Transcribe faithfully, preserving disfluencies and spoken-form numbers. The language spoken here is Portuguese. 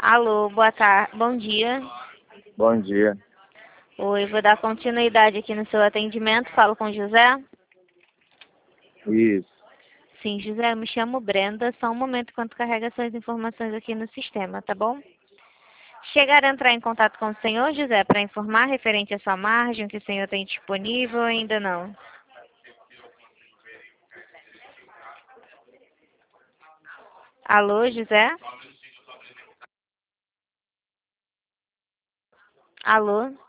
Alô, boa tarde, bom dia. Bom dia. Oi, vou dar continuidade aqui no seu atendimento. Falo com José? Isso. Sim, José, eu me chamo Brenda. Só um momento enquanto carrega suas informações aqui no sistema, tá bom? Chegaram a entrar em contato com o senhor, José, para informar referente à sua margem, o que o senhor tem disponível ou ainda não? Alô, José? Alô?